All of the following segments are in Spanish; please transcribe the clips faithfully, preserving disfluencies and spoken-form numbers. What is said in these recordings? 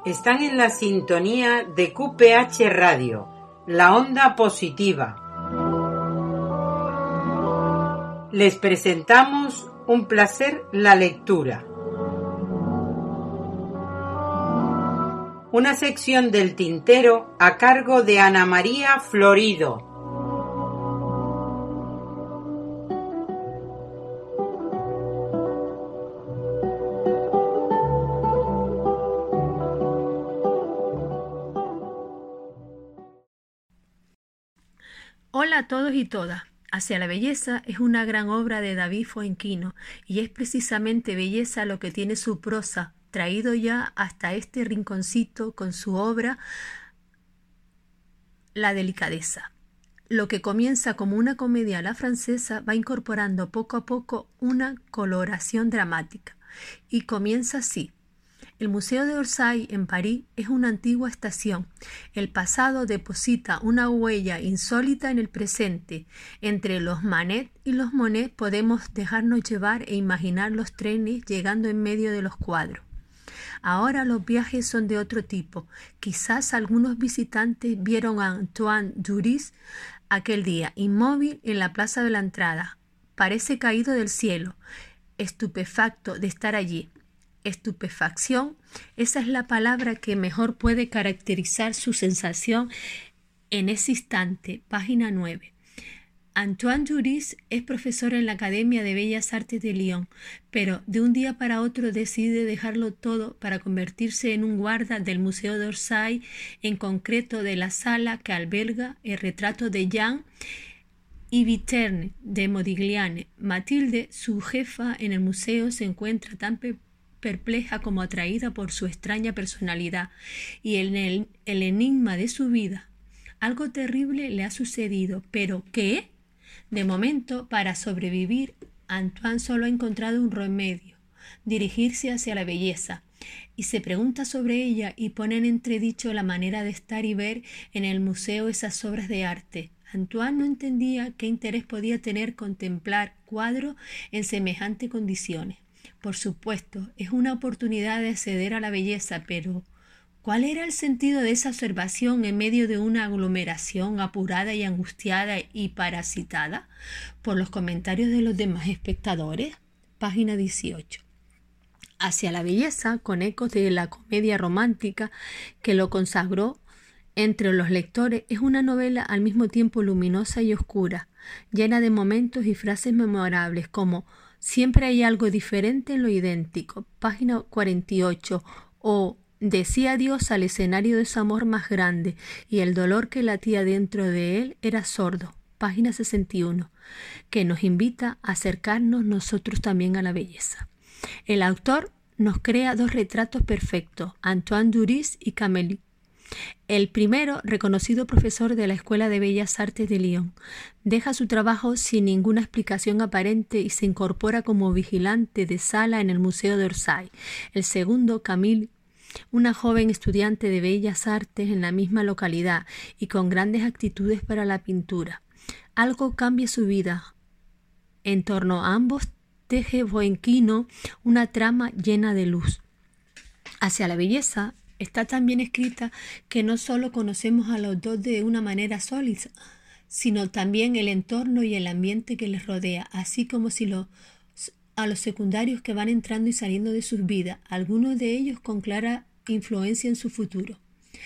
Están en la sintonía de Q P H Radio, la onda positiva. Les presentamos Un placer la lectura. Una sección del tintero a cargo de Ana María Florido. Hola a todos y todas. Hacia la belleza es una gran obra de David Fuenquino y es precisamente belleza lo que tiene su prosa, traído ya hasta este rinconcito con su obra La delicadeza. Lo que comienza como una comedia a la francesa va incorporando poco a poco una coloración dramática y comienza así. El Museo de Orsay en París es una antigua estación. El pasado deposita una huella insólita en el presente. Entre los Manet y los Monet podemos dejarnos llevar e imaginar los trenes llegando en medio de los cuadros. Ahora los viajes son de otro tipo. Quizás algunos visitantes vieron a Antoine Duris aquel día, inmóvil en la plaza de la entrada. Parece caído del cielo, estupefacto de estar allí. Estupefacción, esa es la palabra que mejor puede caracterizar su sensación en ese instante. Página nueve. Antoine Duris es profesor en la Academia de Bellas Artes de Lyon, pero de un día para otro decide dejarlo todo para convertirse en un guarda del Museo de Orsay, en concreto de la sala que alberga el retrato de Jean y Viterne de Modigliani. Mathilde, su jefa en el museo, se encuentra tan perpleja como atraída por su extraña personalidad y en el, el enigma de su vida. Algo terrible le ha sucedido, pero ¿qué? De momento, para sobrevivir, Antoine solo ha encontrado un remedio: dirigirse hacia la belleza, y se pregunta sobre ella y pone en entredicho la manera de estar y ver en el museo esas obras de arte. Antoine no entendía qué interés podía tener contemplar cuadros en semejantes condiciones. Por supuesto, es una oportunidad de acceder a la belleza, pero ¿cuál era el sentido de esa observación en medio de una aglomeración apurada y angustiada y parasitada por los comentarios de los demás espectadores? Página dieciocho. Hacia la belleza, con ecos de la comedia romántica que lo consagró entre los lectores, es una novela al mismo tiempo luminosa y oscura, llena de momentos y frases memorables como siempre hay algo diferente en lo idéntico, página cuarenta y ocho, o decía adiós al escenario de su amor más grande y el dolor que latía dentro de él era sordo, página sesenta y uno, que nos invita a acercarnos nosotros también a la belleza. El autor nos crea dos retratos perfectos, Antoine Duris y Camélie. El primero, reconocido profesor de la Escuela de Bellas Artes de Lyon, deja su trabajo sin ninguna explicación aparente y se incorpora como vigilante de sala en el Museo de Orsay. El segundo, Camille, una joven estudiante de Bellas Artes en la misma localidad y con grandes actitudes para la pintura. Algo cambia su vida. En torno a ambos teje Fuenquino una trama llena de luz. Hacia la belleza está tan bien escrita que no solo conocemos a los dos de una manera sólida, sino también el entorno y el ambiente que les rodea, así como si los, a los secundarios que van entrando y saliendo de sus vidas, algunos de ellos con clara influencia en su futuro.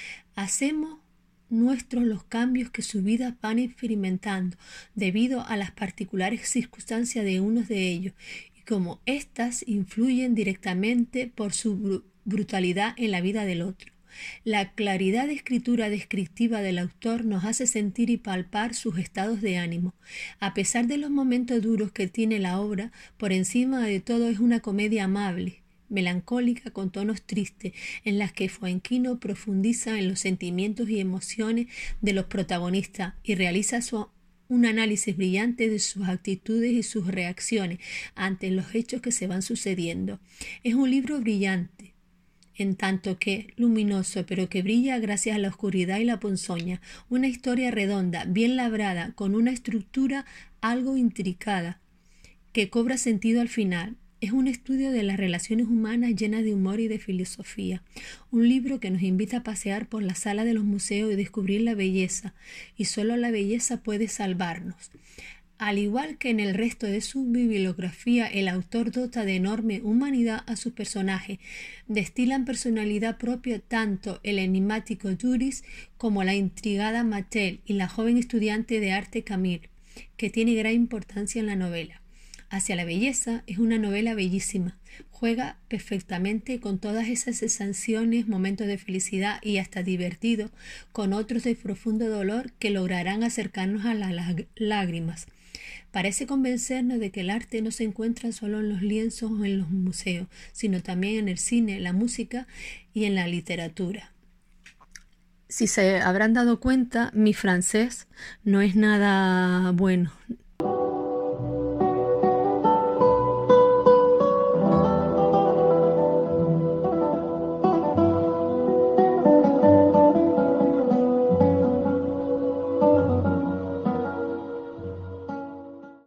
Hacemos nuestros los cambios que sus vidas van experimentando debido a las particulares circunstancias de unos de ellos y como éstas influyen directamente por su brutalidad en la vida del otro. La claridad de escritura descriptiva del autor nos hace sentir y palpar sus estados de ánimo. A pesar de los momentos duros que tiene la obra, por encima de todo es una comedia amable, melancólica con tonos tristes, en las que Fuenquino profundiza en los sentimientos y emociones de los protagonistas y realiza su un análisis brillante de sus actitudes y sus reacciones ante los hechos que se van sucediendo. Es un libro brillante, en tanto que luminoso, pero que brilla gracias a la oscuridad y la ponzoña. Una historia redonda, bien labrada, con una estructura algo intricada, que cobra sentido al final. Es un estudio de las relaciones humanas llenas de humor y de filosofía. Un libro que nos invita a pasear por la sala de los museos y descubrir la belleza. Y solo la belleza puede salvarnos. Al igual que en el resto de su bibliografía, el autor dota de enorme humanidad a sus personajes. Destilan personalidad propia tanto el enigmático Duris como la intrigada Mattel y la joven estudiante de arte Camille, que tiene gran importancia en la novela. Hacia la belleza es una novela bellísima. Juega perfectamente con todas esas sensaciones, momentos de felicidad y hasta divertido, con otros de profundo dolor que lograrán acercarnos a las lágrimas. Parece convencernos de que el arte no se encuentra solo en los lienzos o en los museos, sino también en el cine, la música y en la literatura. Si se habrán dado cuenta, mi francés no es nada bueno,